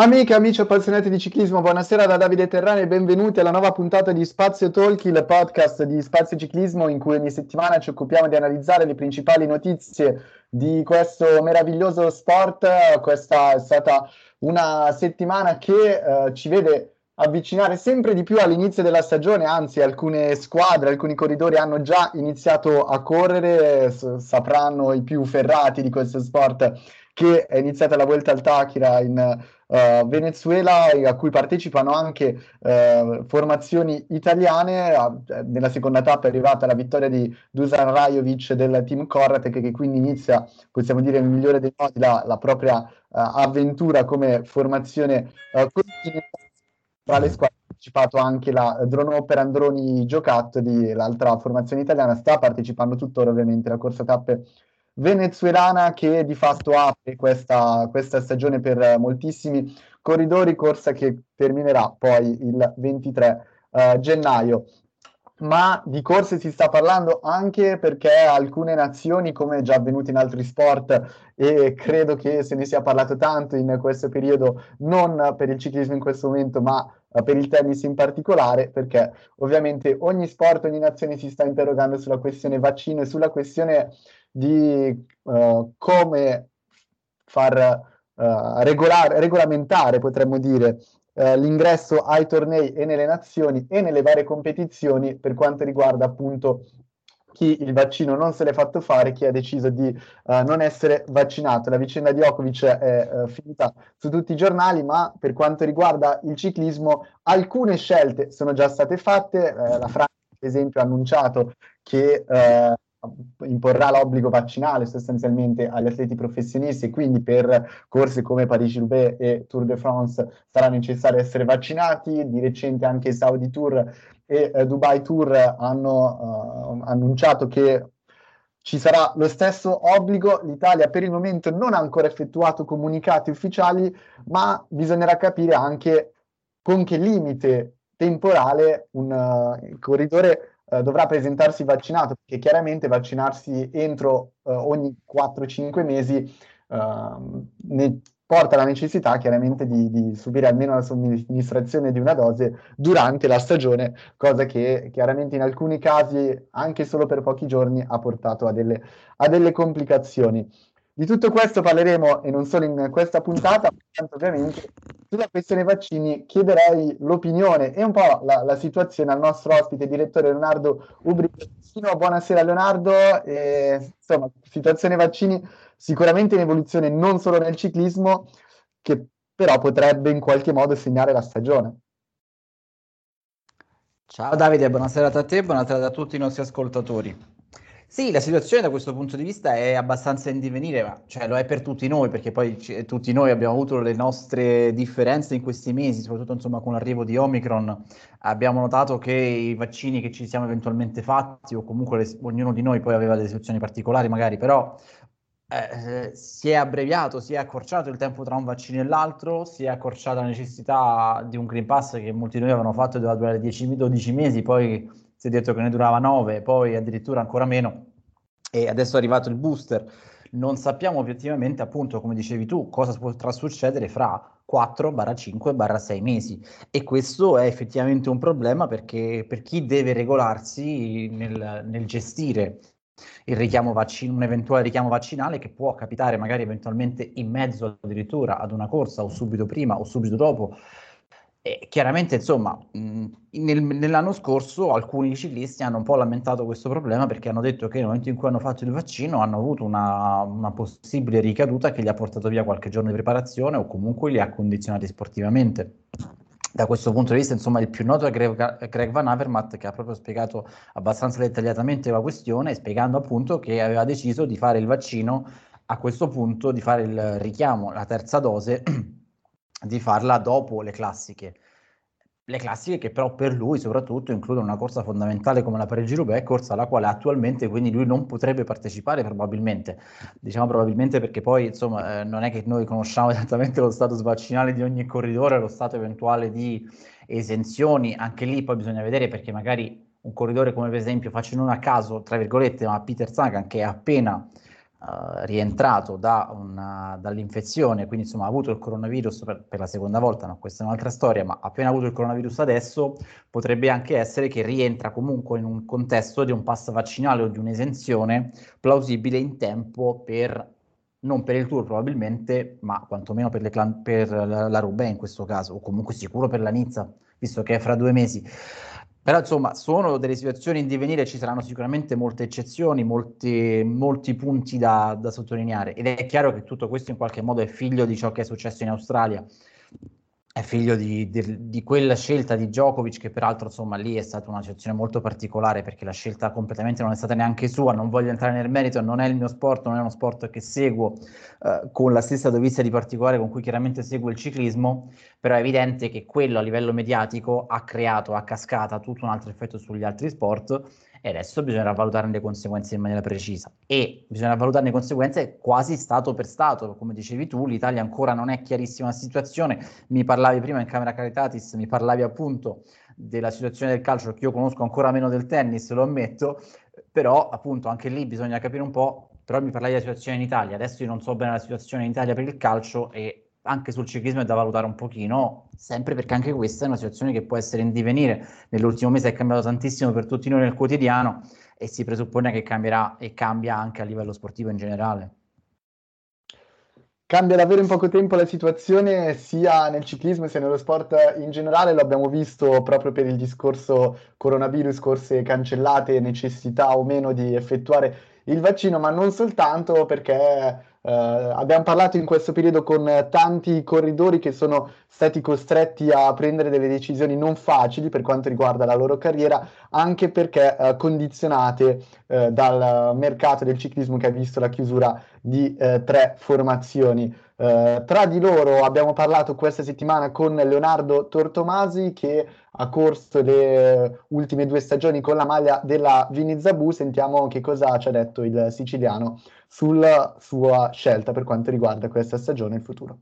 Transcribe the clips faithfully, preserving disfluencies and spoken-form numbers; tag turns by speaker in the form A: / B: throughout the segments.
A: Amiche, amici appassionati di ciclismo, buonasera da Davide Terrani e benvenuti alla nuova puntata di Spazio Talk, il podcast di Spazio Ciclismo in cui ogni settimana ci occupiamo di analizzare le principali notizie di questo meraviglioso sport. Questa è stata una settimana che eh, ci vede avvicinare sempre di più all'inizio della stagione, anzi alcune squadre, alcuni corridori hanno già iniziato a correre, s- sapranno i più ferrati di questo sport che è iniziata la Vuelta al Táchira in eh, Venezuela, e a cui partecipano anche eh, formazioni italiane. A- nella seconda tappa è arrivata la vittoria di Dusan Rajovic del team Corratec, che quindi inizia, possiamo dire nel migliore dei modi, la, la propria eh, avventura come formazione eh, continentale. Tra le squadre ha partecipato anche la Drono per Androni Giocattoli, l'altra formazione italiana. Sta partecipando tuttora ovviamente la corsa tappe venezuelana, che di fatto apre questa, questa stagione per moltissimi corridori, corsa che terminerà poi il ventitré eh, gennaio. Ma di corse si sta parlando anche perché alcune nazioni, come è già avvenuto in altri sport, e credo che se ne sia parlato tanto in questo periodo, non per il ciclismo in questo momento, ma eh, per il tennis in particolare, perché ovviamente ogni sport, ogni nazione si sta interrogando sulla questione vaccino e sulla questione di eh, come far eh, regolare, regolamentare, potremmo dire, eh, l'ingresso ai tornei e nelle nazioni e nelle varie competizioni per quanto riguarda appunto chi il vaccino non se l'è fatto fare, chi ha deciso di eh, non essere vaccinato. La vicenda di Djokovic è eh, finita su tutti i giornali, ma per quanto riguarda il ciclismo alcune scelte sono già state fatte. Eh, la Francia, per esempio, ha annunciato che eh, imporrà l'obbligo vaccinale sostanzialmente agli atleti professionisti, e quindi per corse come Parigi-Roubaix e Tour de France sarà necessario essere vaccinati. Di recente anche i Saudi Tour e eh, Dubai Tour hanno uh, annunciato che ci sarà lo stesso obbligo. L'Italia per il momento non ha ancora effettuato comunicati ufficiali, ma bisognerà capire anche con che limite temporale un uh, corridore uh, dovrà presentarsi vaccinato, perché chiaramente vaccinarsi entro uh, ogni quattro cinque mesi uh, ne porta alla necessità chiaramente di, di subire almeno la somministrazione di una dose durante la stagione, cosa che chiaramente in alcuni casi, anche solo per pochi giorni, ha portato a delle, a delle complicazioni. Di tutto questo parleremo, e non solo in questa puntata, ma tanto ovviamente sulla questione vaccini chiederei l'opinione e un po' la, la situazione al nostro ospite, direttore Leonardo Ubrichino. Buonasera Leonardo. E, insomma, situazione vaccini sicuramente in evoluzione non solo nel ciclismo, che però potrebbe in qualche modo segnare la stagione.
B: Ciao Davide, buonasera a te, buonasera a tutti i nostri ascoltatori. Sì, la situazione da questo punto di vista è abbastanza in divenire, ma cioè, lo è per tutti noi, perché poi ci- tutti noi abbiamo avuto le nostre differenze in questi mesi, soprattutto insomma con l'arrivo di Omicron. Abbiamo notato che i vaccini che ci siamo eventualmente fatti, o comunque le- ognuno di noi poi aveva delle situazioni particolari magari, però eh, si è abbreviato, si è accorciato il tempo tra un vaccino e l'altro, si è accorciata la necessità di un Green Pass che molti di noi avevano fatto e doveva durare dieci dodici mesi, poi si è detto che ne durava nove, poi addirittura ancora meno, e adesso è arrivato il booster. Non sappiamo obiettivamente, appunto, come dicevi tu, cosa potrà succedere fra quattro cinque sei mesi. E questo è effettivamente un problema perché per chi deve regolarsi nel, nel gestire il richiamo vaccino, un eventuale richiamo vaccinale che può capitare magari eventualmente in mezzo addirittura ad una corsa o subito prima o subito dopo. E chiaramente, insomma, mh, nel- nell'anno scorso alcuni ciclisti hanno un po' lamentato questo problema perché hanno detto che nel momento in cui hanno fatto il vaccino hanno avuto una, una possibile ricaduta che gli ha portato via qualche giorno di preparazione o comunque li ha condizionati sportivamente. Da questo punto di vista, insomma, il più noto è Greg, Greg Van Avermaet, che ha proprio spiegato abbastanza dettagliatamente la questione, spiegando appunto che aveva deciso di fare il vaccino a questo punto, di fare il richiamo, la terza dose, di farla dopo le classiche. Le classiche che però per lui soprattutto includono una corsa fondamentale come la Parigi-Roubaix, corsa alla quale attualmente quindi lui non potrebbe partecipare probabilmente. Diciamo probabilmente perché poi insomma eh, non è che noi conosciamo esattamente lo status vaccinale di ogni corridore, lo stato eventuale di esenzioni, anche lì poi bisogna vedere perché magari un corridore come per esempio, faccio non a caso, tra virgolette, ma Peter Sagan che è appena uh, rientrato da una, dall'infezione, quindi insomma ha avuto il coronavirus per, per la seconda volta, no, questa è un'altra storia, ma appena avuto il coronavirus adesso potrebbe anche essere che rientra comunque in un contesto di un pass vaccinale o di un'esenzione plausibile in tempo per, non per il Tour probabilmente, ma quantomeno per, le clan, per la, la Roubaix in questo caso, o comunque sicuro per la Nizza, visto che è fra due mesi. Però insomma sono delle situazioni in divenire, ci saranno sicuramente molte eccezioni, molti, molti punti da, da sottolineare, ed è chiaro che tutto questo in qualche modo è figlio di ciò che è successo in Australia, è figlio di, di, di quella scelta di Djokovic, che peraltro insomma lì è stata una situazione molto particolare perché la scelta completamente non è stata neanche sua. Non voglio entrare nel merito, non è il mio sport, non è uno sport che seguo eh, con la stessa dovizia di particolare con cui chiaramente seguo il ciclismo, però è evidente che quello a livello mediatico ha creato a cascata tutto un altro effetto sugli altri sport, e adesso bisognerà valutarne le conseguenze in maniera precisa, e bisognerà valutarne le conseguenze quasi stato per stato. Come dicevi tu, l'Italia ancora non è chiarissima la situazione. Mi parlavi prima in camera Caritatis, mi parlavi appunto della situazione del calcio, che io conosco ancora meno del tennis, lo ammetto, però appunto anche lì bisogna capire un po'. Però mi parlavi della situazione in Italia, adesso io non so bene la situazione in Italia per il calcio, e anche sul ciclismo è da valutare un pochino, sempre perché anche questa è una situazione che può essere in divenire. Nell'ultimo mese è cambiato tantissimo per tutti noi nel quotidiano, e si presuppone che cambierà e cambia anche a livello sportivo in generale.
A: Cambia davvero in poco tempo la situazione sia nel ciclismo sia nello sport in generale, lo abbiamo visto proprio per il discorso coronavirus, corse cancellate, necessità o meno di effettuare il vaccino, ma non soltanto, perché eh, abbiamo parlato in questo periodo con tanti corridori che sono stati costretti a prendere delle decisioni non facili per quanto riguarda la loro carriera, anche perché eh, condizionate eh, dal mercato del ciclismo, che ha visto la chiusura di eh, tre formazioni. Eh, tra di loro abbiamo parlato questa settimana con Leonardo Tortomasi, che ha corso le ultime due stagioni con la maglia della Vinizabù. Sentiamo che cosa ci ha detto il siciliano sulla sua scelta per quanto riguarda questa stagione e il futuro.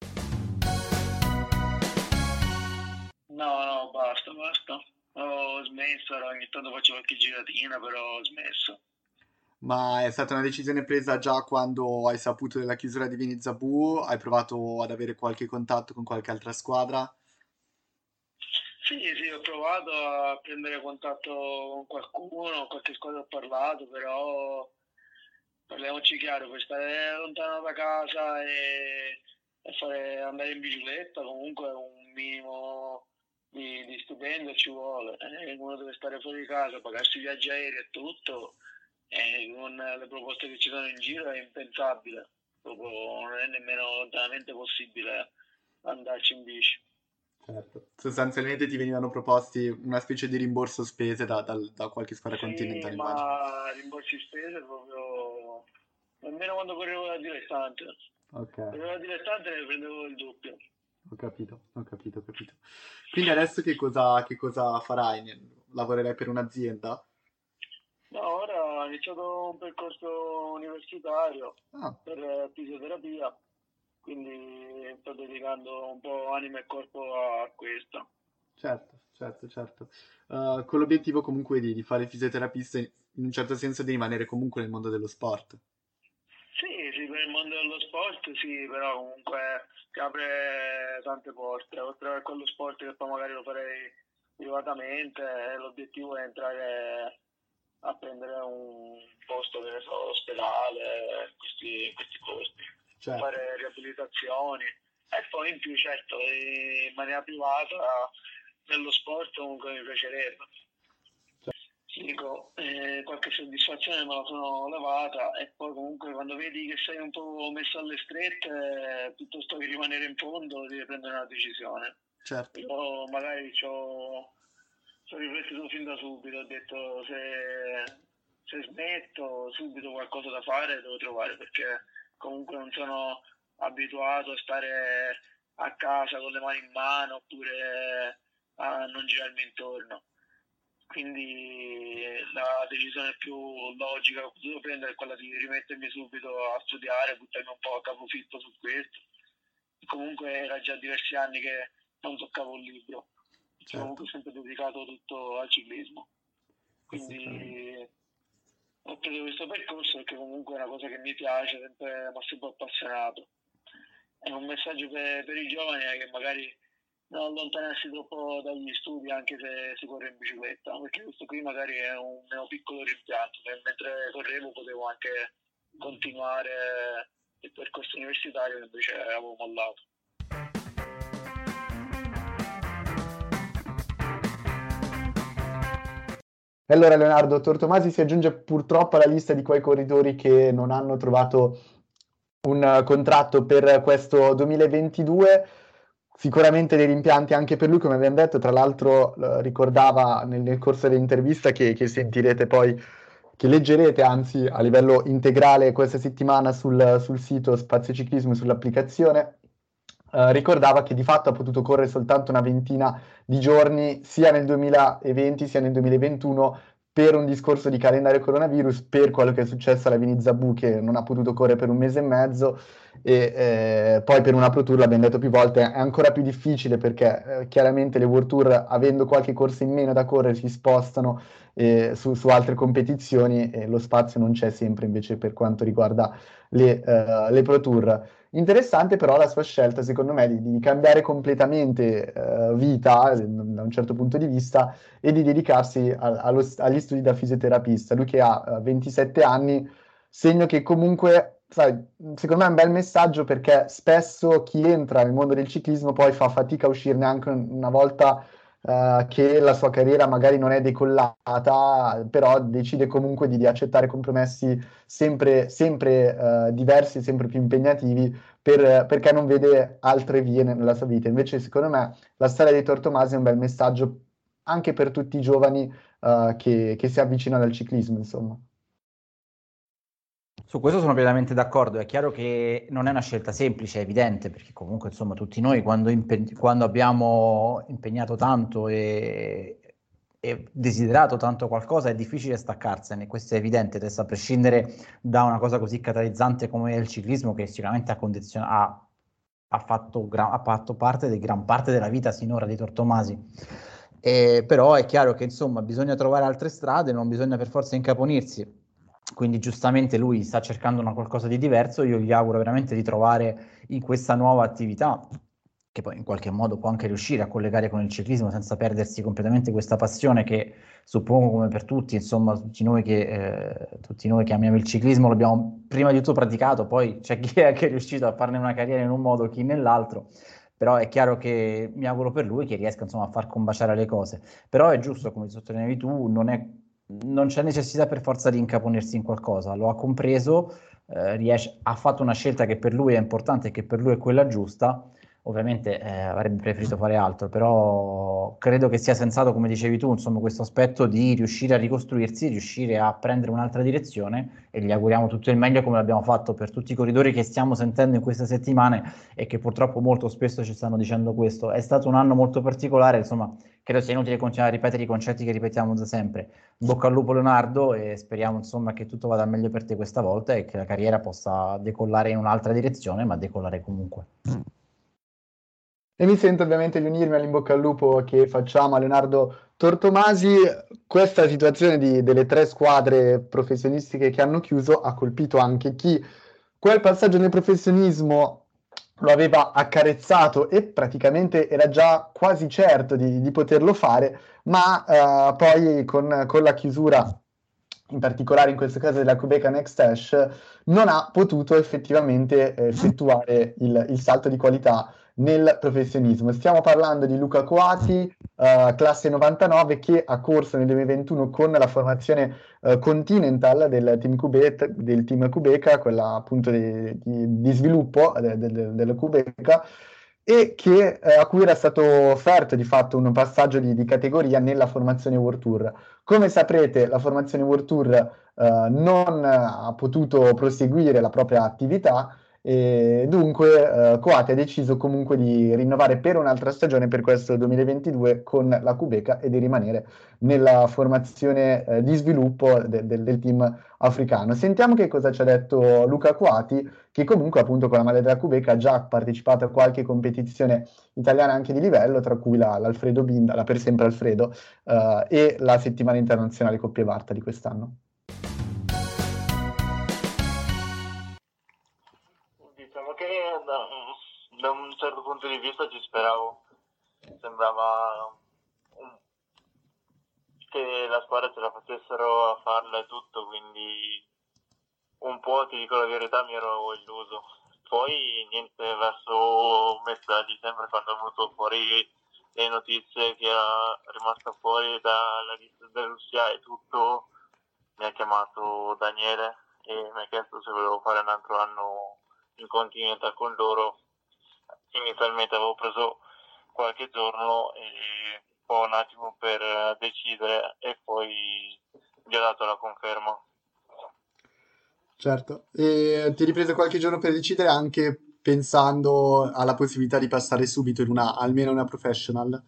C: No, no, basta, basta. Ho smesso, ogni tanto faccio qualche giratina, però ho smesso.
A: Ma è stata una decisione presa già quando hai saputo della chiusura di Vinizabù? Hai provato ad avere qualche contatto con qualche altra squadra?
C: Sì, sì, ho provato a prendere contatto con qualcuno, con qualche squadra ho parlato, però parliamoci chiaro, per stare lontano da casa e, e fare, andare in bicicletta, comunque un minimo di, di stipendio ci vuole. Eh, uno deve stare fuori casa, pagarsi i viaggi aerei e tutto, e con le proposte che ci sono in giro è impensabile, proprio non è nemmeno lontanamente possibile andarci in bici.
A: Certo. Sostanzialmente ti venivano proposti una specie di rimborso spese da, dal- da qualche squadra
C: Sì,
A: continentale, immagino.
C: ma rimborsi spese proprio nemmeno quando correvo da dilettante.
A: Ok,
C: Correvo da dilettante ne prendevo il doppio.
A: ho capito, ho capito, ho capito. Quindi adesso che cosa, che cosa farai? Ne- Lavorerai per un'azienda?
C: No, ora ho iniziato un percorso universitario
A: Ah,
C: per eh, fisioterapia, quindi sto dedicando un po' anima e corpo a questo.
A: certo, certo, certo. Uh, con l'obiettivo comunque di, di fare il fisioterapista in in un certo senso di rimanere comunque nel mondo dello sport.
C: Sì, sì, per il mondo dello sport sì, però comunque ti apre tante porte, oltre a quello sport che poi magari lo farei privatamente, eh, l'obiettivo è entrare a prendere un posto, che ne so, ospedale, questi, questi posti,
A: Certo.
C: fare riabilitazioni e poi in più certo in maniera privata nello sport comunque mi piacerebbe. Ti dico, eh, qualche soddisfazione me la sono levata, e poi comunque quando vedi che sei un po' messo alle strette, eh, piuttosto che rimanere in fondo devi prendere una decisione.
A: Certo.
C: Io magari ci ho, ci ho riflettuto fin da subito, ho detto se, se smetto subito qualcosa da fare devo trovare, perché comunque non sono abituato a stare a casa con le mani in mano oppure a non girarmi intorno. Quindi la decisione più logica che ho potuto prendere è quella di rimettermi subito a studiare, buttarmi un po' a capofitto su questo. Comunque era già diversi anni che non toccavo un libro, perché
A: Certo,
C: comunque ho sempre dedicato tutto al ciclismo.
A: assolutamente.
C: Quindi ho preso questo percorso perché comunque è una cosa che mi piace, sempre, mi ha sempre appassionato. È un messaggio per, per i giovani che magari non allontanarsi troppo dagli studi anche se si corre in bicicletta, perché questo qui magari è un mio piccolo rimpianto, che mentre correvo potevo anche continuare il percorso universitario, invece avevo mollato.
A: E allora Leonardo Tortomasi si aggiunge purtroppo alla lista di quei corridori che non hanno trovato un contratto per questo duemilaventidue. Sicuramente dei rimpianti anche per lui, come abbiamo detto. Tra l'altro eh, ricordava nel, nel corso dell'intervista che, che sentirete poi, che leggerete anzi a livello integrale questa settimana sul, sul sito Spazio Ciclismo, sull'applicazione. Uh, ricordava che di fatto ha potuto correre soltanto una ventina di giorni sia nel duemilaventi sia nel duemilaventuno per un discorso di calendario coronavirus, per quello che è successo alla Vini Zabù che non ha potuto correre per un mese e mezzo, e eh, poi per una Pro Tour, l'abbiamo detto più volte, è ancora più difficile perché eh, chiaramente le World Tour, avendo qualche corsa in meno da correre, si spostano eh, su, su altre competizioni e lo spazio non c'è sempre invece per quanto riguarda le, uh, le Pro Tour. Interessante però la sua scelta, secondo me, di, di cambiare completamente uh, vita eh, da un certo punto di vista e di dedicarsi a, allo, agli studi da fisioterapista. Lui che ha uh, ventisette anni, segno che comunque, sai, secondo me è un bel messaggio perché spesso chi entra nel mondo del ciclismo poi fa fatica a uscirne anche una volta Uh, che la sua carriera magari non è decollata, però decide comunque di, di accettare compromessi sempre, sempre uh, diversi, sempre più impegnativi, per, perché non vede altre vie nella sua vita. Invece, secondo me, la storia di Tortomasi è un bel messaggio anche per tutti i giovani uh, che, che si avvicinano al ciclismo, insomma.
B: Su questo sono pienamente d'accordo. È chiaro che non è una scelta semplice, è evidente, perché comunque insomma tutti noi quando, impe- quando abbiamo impegnato tanto e, e desiderato tanto qualcosa è difficile staccarsene, questo è evidente, adesso a prescindere da una cosa così catalizzante come il ciclismo, che sicuramente ha, condizion- ha, ha, fatto, gra- ha fatto parte di gran parte della vita sinora di Tortomasi. Eh, però è chiaro che insomma bisogna trovare altre strade, non bisogna per forza incaponirsi. Quindi giustamente lui sta cercando una qualcosa di diverso, io gli auguro veramente di trovare in questa nuova attività, che poi in qualche modo può anche riuscire a collegare con il ciclismo senza perdersi completamente questa passione che suppongo come per tutti, insomma tutti noi che, eh, tutti noi che amiamo il ciclismo l'abbiamo prima di tutto praticato, poi c'è chi è anche riuscito a farne una carriera in un modo, chi nell'altro, però è chiaro che mi auguro per lui che riesca insomma a far combaciare le cose, però è giusto, come sottolineavi tu, non è non c'è necessità per forza di incaponirsi in qualcosa, lo ha compreso, eh, riesce, ha fatto una scelta che per lui è importante e che per lui è quella giusta, ovviamente eh, avrebbe preferito fare altro, però credo che sia sensato, come dicevi tu, insomma, questo aspetto di riuscire a ricostruirsi, riuscire a prendere un'altra direzione e gli auguriamo tutto il meglio come l'abbiamo fatto per tutti i corridori che stiamo sentendo in queste settimane e che purtroppo molto spesso ci stanno dicendo questo. È stato un anno molto particolare, insomma, credo sia inutile continuare a ripetere i concetti che ripetiamo da sempre. Bocca al lupo Leonardo e speriamo insomma che tutto vada meglio per te questa volta e che la carriera possa decollare in un'altra direzione, ma decollare comunque.
A: E mi sento ovviamente di unirmi all'inbocca al lupo che facciamo a Leonardo Tortomasi. Questa situazione di, delle tre squadre professionistiche che hanno chiuso ha colpito anche chi quel passaggio nel professionismo lo aveva accarezzato e praticamente era già quasi certo di, di poterlo fare, ma uh, poi con, con la chiusura, in particolare in questo caso della Qhubeka Next Hash, non ha potuto effettivamente eh, effettuare il, il salto di qualità nel professionismo. Stiamo parlando di Luca Coati, uh, classe novantanove, che ha corso nel duemilaventuno con la formazione uh, Continental del team, Qhubeka, del team Qhubeka, quella appunto di, di, di sviluppo de, de, de, della Qhubeka, e che, eh, a cui era stato offerto di fatto un passaggio di, di categoria nella formazione World Tour. Come saprete, la formazione World Tour eh, non ha potuto proseguire la propria attività e dunque eh, Coati ha deciso comunque di rinnovare per un'altra stagione per questo duemilaventidue con la Qhubeka e di rimanere nella formazione eh, di sviluppo de- de- del team africano. Sentiamo che cosa ci ha detto Luca Coati, che comunque appunto con la maglia della Qhubeka ha già partecipato a qualche competizione italiana anche di livello, tra cui la, l'Alfredo Binda, la per sempre Alfredo, eh, e la settimana internazionale Coppie Varta di quest'anno.
D: Diciamo che da, da un certo punto di vista ci speravo, sembrava un, che la squadra ce la facessero a farla e tutto, quindi un po', ti dico la verità, mi ero illuso. Poi niente, verso metà dicembre, quando è venuto fuori le notizie che era rimasta fuori dalla lista della Russia e tutto, mi ha chiamato Daniele e mi ha chiesto se volevo fare un altro anno in Continental con loro. Inizialmente avevo preso qualche giorno e poi un attimo per decidere e poi gli ho dato la conferma.
A: Certo, e ti hai ripreso qualche giorno per decidere anche pensando alla possibilità di passare subito in una, almeno una professional?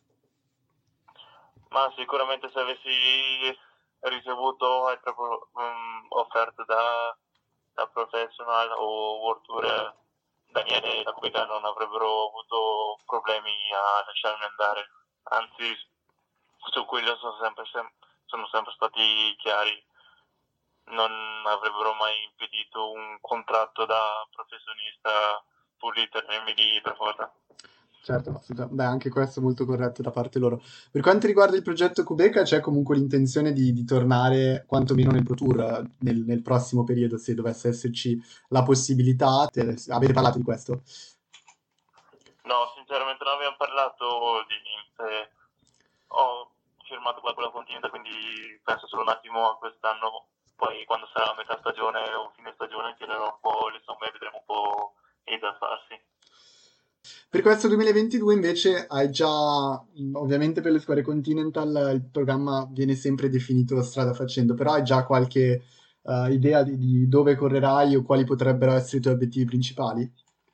D: Ma sicuramente se avessi ricevuto altre um, offerte da, da professional o World Tour, Daniele e la guida non avrebbero avuto problemi a lasciarmi andare, anzi su quello sono sempre, sem- sono sempre stati chiari, non avrebbero mai impedito un contratto da professionista pur di tenermi lì per forza.
A: Certo, beh, anche questo è molto corretto da parte loro. Per quanto riguarda il progetto Kubeka, c'è comunque l'intenzione di, di tornare quantomeno nel Pro Tour nel, nel prossimo periodo, se dovesse esserci la possibilità. Te- avete parlato di questo?
D: No, sinceramente non abbiamo parlato di niente. Ho firmato qua con la Continental, quindi penso solo un attimo a quest'anno. Poi quando sarà metà stagione o fine stagione tirerò un po' le somme e vedremo un po' i da farsi.
A: Per questo duemilaventidue invece hai già, mh, ovviamente per le squadre Continental il programma viene sempre definito strada facendo, però hai già qualche eh, idea di, di dove correrai o quali potrebbero essere i tuoi obiettivi principali?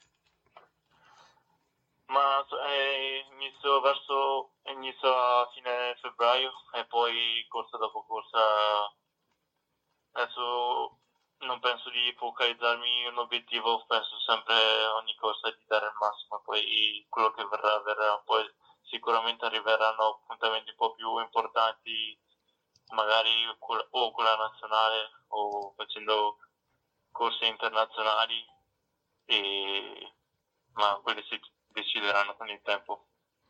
D: Ma eh, inizio verso inizio a fine febbraio e poi corsa dopo corsa. Adesso non penso di focalizzarmi in un obiettivo, penso sempre ogni corsa di dare il massimo, poi quello che verrà verrà, poi sicuramente arriveranno appuntamenti un po' più importanti, magari col- o con la nazionale o facendo corse internazionali, e... ma quelli si decideranno con il tempo.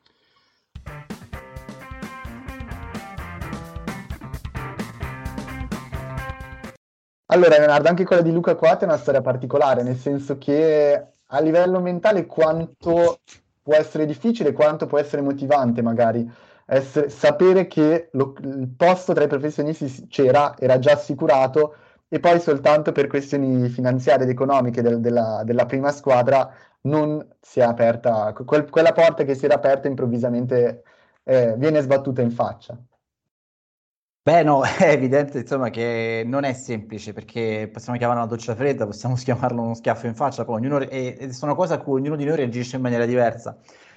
A: Allora, Leonardo, anche quella di Luca Coate è una storia particolare, nel senso che a livello mentale quanto può essere difficile, quanto può essere motivante magari essere- sapere che lo- il posto tra i professionisti s- c'era, era già assicurato e poi soltanto per questioni finanziarie ed economiche del- della, della prima squadra non si è aperta, quel- quella porta che si era aperta improvvisamente eh, viene sbattuta in faccia.
B: Beh, no, è evidente, insomma, che non è semplice perché possiamo chiamarla una doccia fredda, possiamo chiamarlo uno schiaffo in faccia, poi ognuno, e, e sono cose a cui ognuno di noi reagisce in maniera diversa.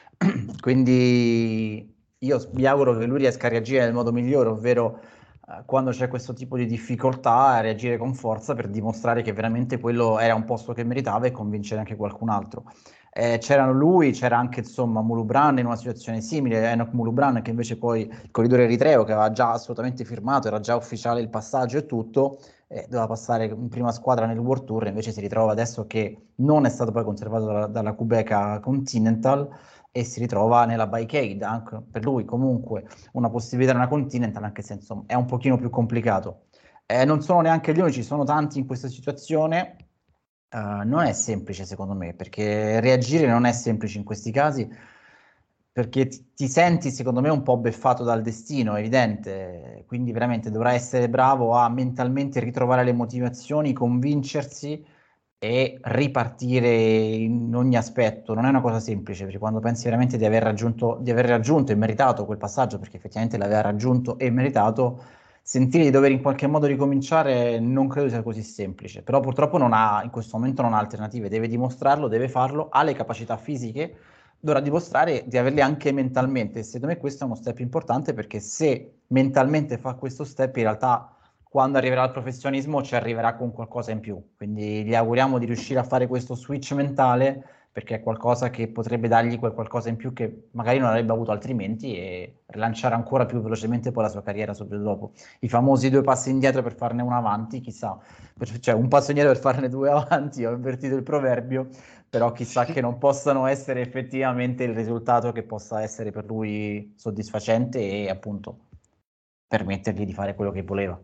B: Quindi io mi auguro che lui riesca a reagire nel modo migliore, ovvero eh, quando c'è questo tipo di difficoltà, a reagire con forza per dimostrare che veramente quello era un posto che meritava e convincere anche qualcun altro. Eh, c'erano lui, c'era anche insomma Mulubran in una situazione simile, Enoch Mulubran che invece poi il corridore eritreo che aveva già assolutamente firmato, era già ufficiale il passaggio e tutto, eh, doveva passare in prima squadra nel World Tour, invece si ritrova adesso che non è stato poi conservato dalla, dalla Kubeka Continental e si ritrova nella Bike Aid, anche per lui comunque una possibilità nella Continental, anche se insomma è un pochino più complicato. Eh, non sono neanche gli unici, sono tanti in questa situazione. Uh, non è semplice secondo me, perché reagire non è semplice in questi casi, perché ti, ti senti secondo me un po' beffato dal destino, è evidente, quindi veramente dovrà essere bravo a mentalmente ritrovare le motivazioni, convincersi e ripartire in ogni aspetto. Non è una cosa semplice, perché quando pensi veramente di aver raggiunto, di aver raggiunto e meritato quel passaggio, perché effettivamente l'aveva raggiunto e meritato, sentire di dover in qualche modo ricominciare non credo sia così semplice, però purtroppo non ha, in questo momento non ha alternative, deve dimostrarlo, deve farlo, ha le capacità fisiche, dovrà dimostrare di averle anche mentalmente. Secondo me questo è uno step importante perché se mentalmente fa questo step, in realtà quando arriverà al professionismo ci arriverà con qualcosa in più. Quindi gli auguriamo di riuscire a fare questo switch mentale perché è qualcosa che potrebbe dargli quel qualcosa in più che magari non avrebbe avuto altrimenti e rilanciare ancora più velocemente poi la sua carriera subito dopo. I famosi due passi indietro per farne uno avanti, chissà, cioè un passo indietro per farne due avanti, ho invertito il proverbio, però chissà che non possano essere effettivamente il risultato che possa essere per lui soddisfacente e appunto permettergli di fare quello che voleva.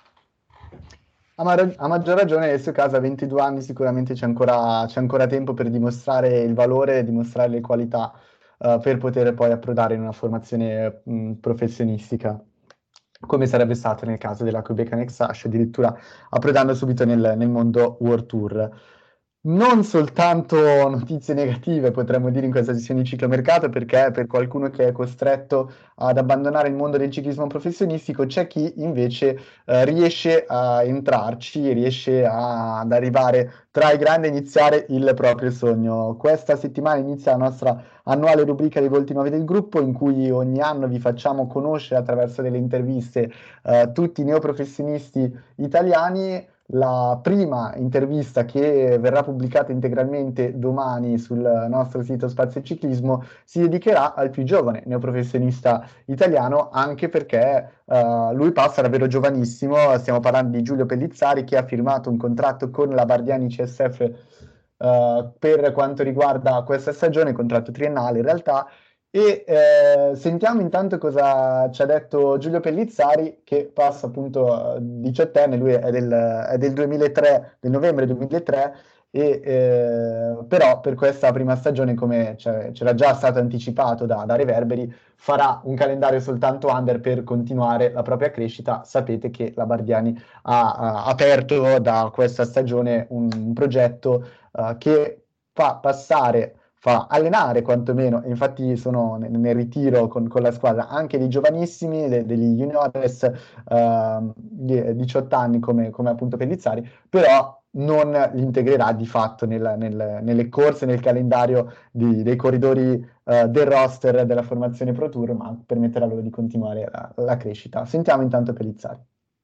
A: A, ma- a maggior ragione nel suo caso a ventidue anni sicuramente c'è ancora, c'è ancora tempo per dimostrare il valore, dimostrare le qualità eh, per poter poi approdare in una formazione mh, professionistica, come sarebbe stato nel caso della Quebec Nexash, addirittura approdando subito nel, nel mondo World Tour. Non soltanto notizie negative, potremmo dire, in questa sessione di ciclomercato, perché per qualcuno che è costretto ad abbandonare il mondo del ciclismo professionistico, c'è chi invece eh, riesce a entrarci, riesce a- ad arrivare tra i grandi e iniziare il proprio sogno. Questa settimana inizia la nostra annuale rubrica dei volti nuovi del gruppo, in cui ogni anno vi facciamo conoscere attraverso delle interviste eh, tutti i neoprofessionisti italiani. La prima intervista, che verrà pubblicata integralmente domani sul nostro sito Spazio e Ciclismo, si dedicherà al più giovane neoprofessionista italiano, anche perché uh, lui passa davvero giovanissimo. Stiamo parlando di Giulio Pellizzari, che ha firmato un contratto con la Bardiani C S F uh, per quanto riguarda questa stagione, contratto triennale in realtà. E eh, sentiamo intanto cosa ci ha detto Giulio Pellizzari, che passa appunto diciottenne, lui è del, è del duemilatré, del novembre duemilatré, e, eh, però per questa prima stagione, come cioè, c'era già stato anticipato da, da Reverberi, farà un calendario soltanto under per continuare la propria crescita. Sapete che la Bardiani ha, ha aperto da questa stagione un, un progetto uh, che fa passare fa allenare quantomeno, e infatti sono nel, nel ritiro con, con la squadra anche dei giovanissimi, de, degli juniores uh, di diciotto anni come, come appunto Pellizzari, però non li integrerà di fatto nel, nel, nelle corse, nel calendario di, dei corridori uh, del roster della formazione Pro Tour, ma permetterà loro di continuare la, la crescita. Sentiamo intanto Pellizzari.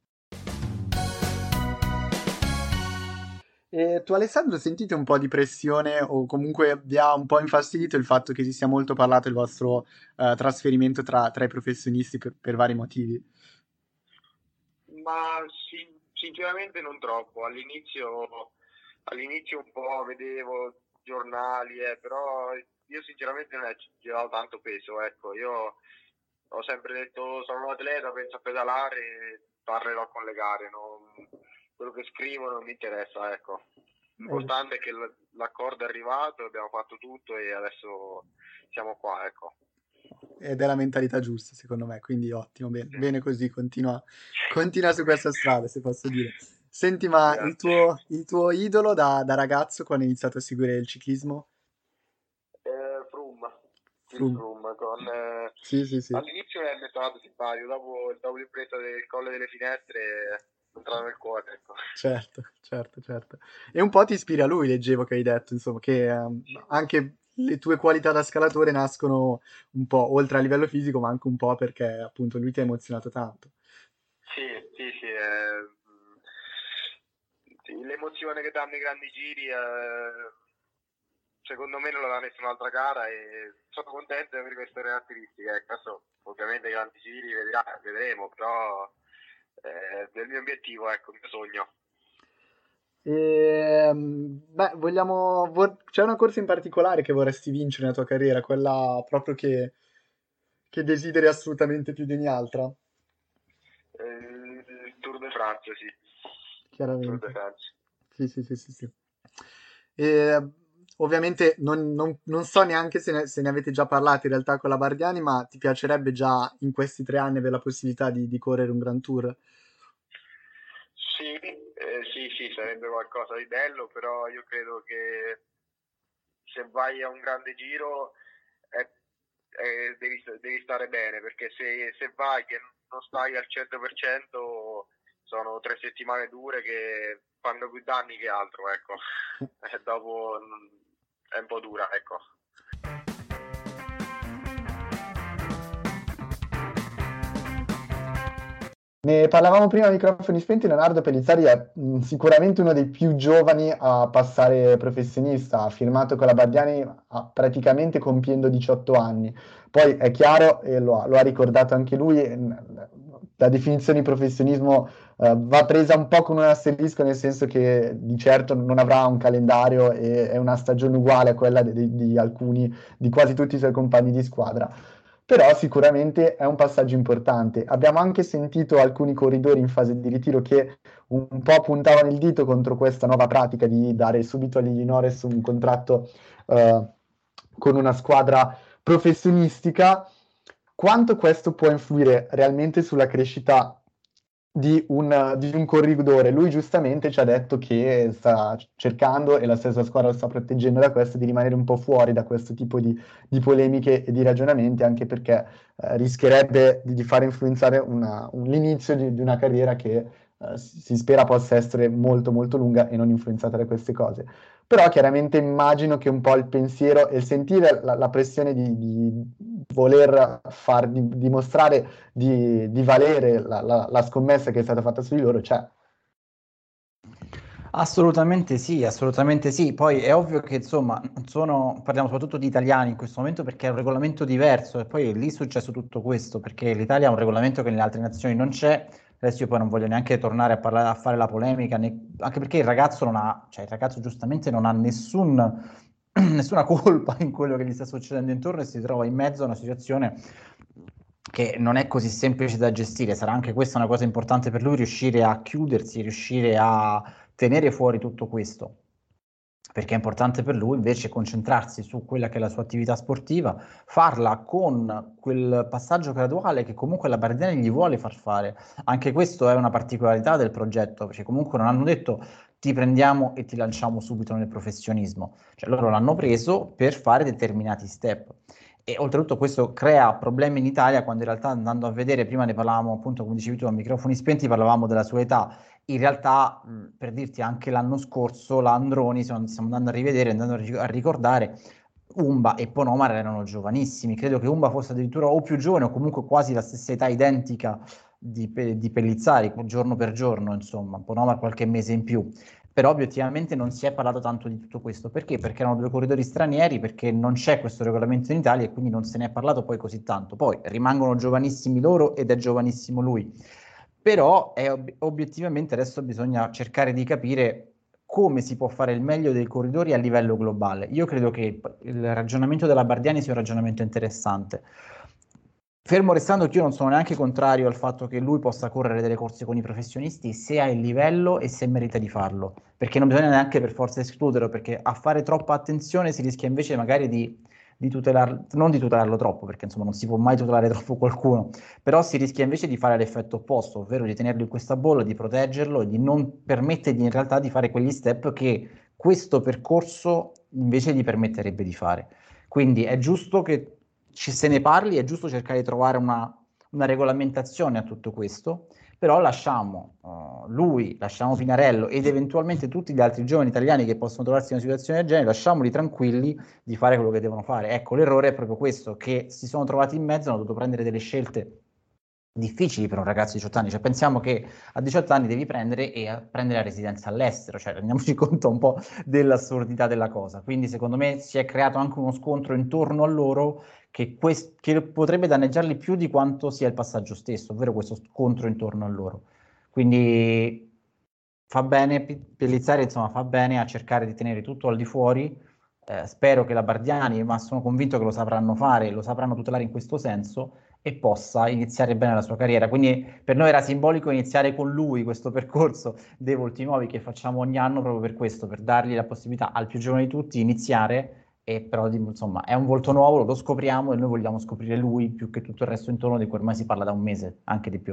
A: E tu Alessandro, sentite un po' di pressione o comunque vi ha un po' infastidito il fatto che si sia molto parlato del vostro uh, trasferimento tra, tra i professionisti per, per vari motivi?
E: Ma sin- sinceramente non troppo. All'inizio, all'inizio un po' vedevo giornali, eh, però io sinceramente non ci ho dato tanto peso. Ecco, io ho sempre detto sono un atleta, penso a pedalare, parlerò con le gare. Non... quello che scrivo non mi interessa, ecco. L'importante è che l'accordo è arrivato, abbiamo fatto tutto e adesso siamo qua, ecco.
A: Ed è la mentalità giusta, secondo me, quindi ottimo, bene, bene così, continua, continua su questa strada, se posso dire. Senti, ma il tuo, il tuo idolo da, da ragazzo, quando hai iniziato a seguire il ciclismo?
E: Eh, Froome,
A: Froome.
E: Froome con, eh,
A: sì, sì, sì.
E: All'inizio mi è stato simpatico, dopo, dopo l'impresa del Colle delle Finestre entrava nel cuore, ecco.
A: Certo, certo, certo. E un po' ti ispira lui, leggevo che hai detto, insomma, che um, anche le tue qualità da scalatore nascono un po', oltre a livello fisico, ma anche un po' perché appunto lui ti ha emozionato tanto.
E: Sì, sì, sì, eh, sì, l'emozione che danno i grandi giri, eh, secondo me non la dà nessun'altra gara e sono contento di avere queste caratteristiche. Ecco, adesso ovviamente i grandi giri vedrà, vedremo, però eh, è il mio obiettivo, ecco, il mio sogno.
A: E, beh, vogliamo, vor- c'è una corsa in particolare che vorresti vincere nella tua carriera, quella proprio che, che desideri assolutamente più di ogni altra?
E: Eh, il Tour de France, sì.
A: Chiaramente.
E: Tour de France.
A: Sì, sì, sì, sì, sì. E, ovviamente non, non- non so neanche se ne, se ne avete già parlato in realtà con la Bardiani, ma ti piacerebbe già in questi tre anni avere la possibilità di, di correre un Grand Tour?
E: Sì, eh, sì, sì, sarebbe qualcosa di bello, però io credo che se vai a un grande giro eh, eh, devi, devi stare bene, perché se, se vai che non stai al cento per cento sono tre settimane dure che fanno più danni che altro, ecco. E dopo è un po' dura, ecco.
A: Ne parlavamo prima a microfoni spenti. Leonardo Pellizzari è mh, sicuramente uno dei più giovani a passare professionista, ha firmato con la Bardiani a- praticamente compiendo diciotto anni. Poi è chiaro, e lo ha, lo ha ricordato anche lui, mh, la definizione di professionismo eh, va presa un po' con un asterisco, nel senso che di certo non avrà un calendario e è una stagione uguale a quella di, di- di alcuni, di quasi tutti i suoi compagni di squadra. Però sicuramente è un passaggio importante. Abbiamo anche sentito alcuni corridori in fase di ritiro che un, un po' puntavano il dito contro questa nuova pratica di dare subito agli Norris un contratto eh, con una squadra professionistica. Quanto questo può influire realmente sulla crescita di un, di un corridore? Lui giustamente ci ha detto che sta cercando, e la stessa squadra lo sta proteggendo da questo, di rimanere un po' fuori da questo tipo di, di polemiche e di ragionamenti, anche perché eh, rischierebbe di, di far influenzare una- un- l'inizio di, di una carriera che eh, si si spera possa essere molto molto lunga e non influenzata da queste cose. Però chiaramente immagino che un po' il pensiero e il sentire la, la pressione di, di voler far di- dimostrare di, di valere la, la- la scommessa che è stata fatta su di loro c'è.
B: Assolutamente sì, assolutamente sì. Poi è ovvio che insomma sono, parliamo soprattutto di italiani in questo momento perché è un regolamento diverso e poi lì è successo tutto questo perché l'Italia ha un regolamento che nelle altre nazioni non c'è. Adesso io poi non voglio neanche tornare a parlare, a fare la polemica, né- anche perché il ragazzo non ha, cioè il ragazzo giustamente non ha nessun, nessuna colpa in quello che gli sta succedendo intorno e si trova in mezzo a una situazione che non è così semplice da gestire. Sarà anche questa una cosa importante per lui, riuscire a chiudersi, riuscire a tenere fuori tutto questo, perché è importante per lui invece concentrarsi su quella che è la sua attività sportiva, farla con quel passaggio graduale che comunque la Bardiani gli vuole far fare. Anche questo è una particolarità del progetto, perché comunque non hanno detto ti prendiamo e ti lanciamo subito nel professionismo, cioè loro l'hanno preso per fare determinati step. E oltretutto questo crea problemi in Italia quando in realtà andando a vedere, prima ne parlavamo appunto come dicevi tu a microfoni spenti, parlavamo della sua età, in realtà, mh, per dirti, anche l'anno scorso, la Androni, stiamo andando a rivedere, andando a, ri- a ricordare, Umba e Ponomar erano giovanissimi. Credo che Umba fosse addirittura o più giovane o comunque quasi la stessa età identica di, Pe- di Pellizzari, giorno per giorno, insomma. Ponomar qualche mese in più. Però obiettivamente non si è parlato tanto di tutto questo. Perché? Perché erano due corridori stranieri, perché non c'è questo regolamento in Italia e quindi non se ne è parlato poi così tanto. Poi rimangono giovanissimi loro ed è giovanissimo lui. Però è ob- obiettivamente adesso bisogna cercare di capire come si può fare il meglio dei corridori a livello globale. Io credo che il ragionamento della Bardiani sia un ragionamento interessante. Fermo restando che io non sono neanche contrario al fatto che lui possa correre delle corse con i professionisti se ha il livello e se merita di farlo, perché non bisogna neanche per forza escluderlo, perché a fare troppa attenzione si rischia invece magari di, di tutelarlo, non di tutelarlo troppo, perché insomma non si può mai tutelare troppo qualcuno, però si rischia invece di fare l'effetto opposto, ovvero di tenerlo in questa bolla, di proteggerlo e di non permettergli in realtà di fare quegli step che questo percorso invece gli permetterebbe di fare. Quindi è giusto che ci se ne parli, è giusto cercare di trovare una, una regolamentazione a tutto questo, però lasciamo uh, lui, lasciamo Pinarello ed eventualmente tutti gli altri giovani italiani che possono trovarsi in una situazione del genere, lasciamoli tranquilli di fare quello che devono fare. Ecco, l'errore è proprio questo, che si sono trovati in mezzo, hanno dovuto prendere delle scelte difficili per un ragazzo di diciotto anni, cioè pensiamo che a diciotto anni devi prendere e a prendere la residenza all'estero, cioè rendiamoci conto un po' dell'assurdità della cosa, quindi secondo me si è creato anche uno scontro intorno a loro che, quest- che potrebbe danneggiarli più di quanto sia il passaggio stesso, ovvero questo scontro intorno a loro, quindi fa bene Pellizzari, insomma fa bene a cercare di tenere tutto al di fuori. Eh, spero che la Bardiani, ma sono convinto che lo sapranno fare, lo sapranno tutelare in questo senso e possa iniziare bene la sua carriera. Quindi per noi era simbolico iniziare con lui questo percorso dei volti nuovi che facciamo ogni anno proprio per questo, per dargli la possibilità al più giovane di tutti iniziare. E però insomma è un volto nuovo, lo scopriamo e noi vogliamo scoprire lui più che tutto il resto intorno di cui ormai si parla da un mese, anche di più.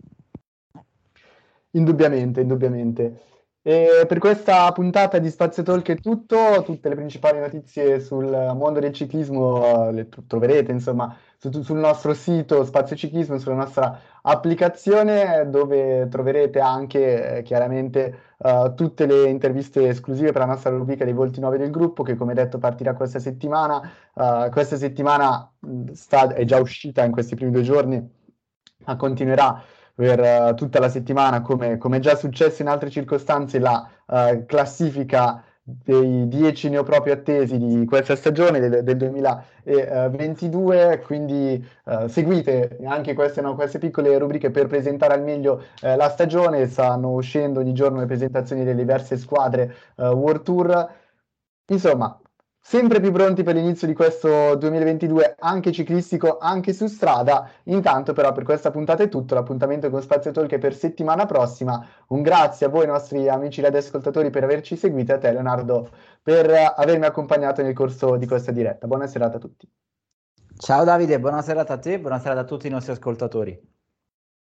A: Indubbiamente, indubbiamente. E per questa puntata di Spazio Talk è tutto. Tutte le principali notizie sul mondo del ciclismo eh, le tro- troverete, insomma, su- sul nostro sito Spazio Ciclismo, sulla nostra applicazione, dove troverete anche eh, chiaramente eh, tutte le interviste esclusive per la nostra rubrica dei volti nuovi del gruppo, che come detto partirà questa settimana. Eh, questa settimana mh, sta- è già uscita in questi primi due giorni, ma continuerà per uh, tutta la settimana, come, come già successo in altre circostanze, la uh, classifica dei dieci neopropri attesi di questa stagione del, del duemilaventidue, quindi uh, seguite anche queste, no, queste piccole rubriche per presentare al meglio uh, la stagione. Stanno uscendo ogni giorno le presentazioni delle diverse squadre uh, World Tour, insomma sempre più pronti per l'inizio di questo duemilaventidue, anche ciclistico, anche su strada. Intanto però per questa puntata è tutto, l'appuntamento con Spazio Talk è per settimana prossima. Un grazie a voi nostri amici radioascoltatori per averci seguito e a te Leonardo per avermi accompagnato nel corso di questa diretta. Buona serata a tutti.
B: Ciao Davide, buona serata a te, buona serata a tutti i nostri ascoltatori.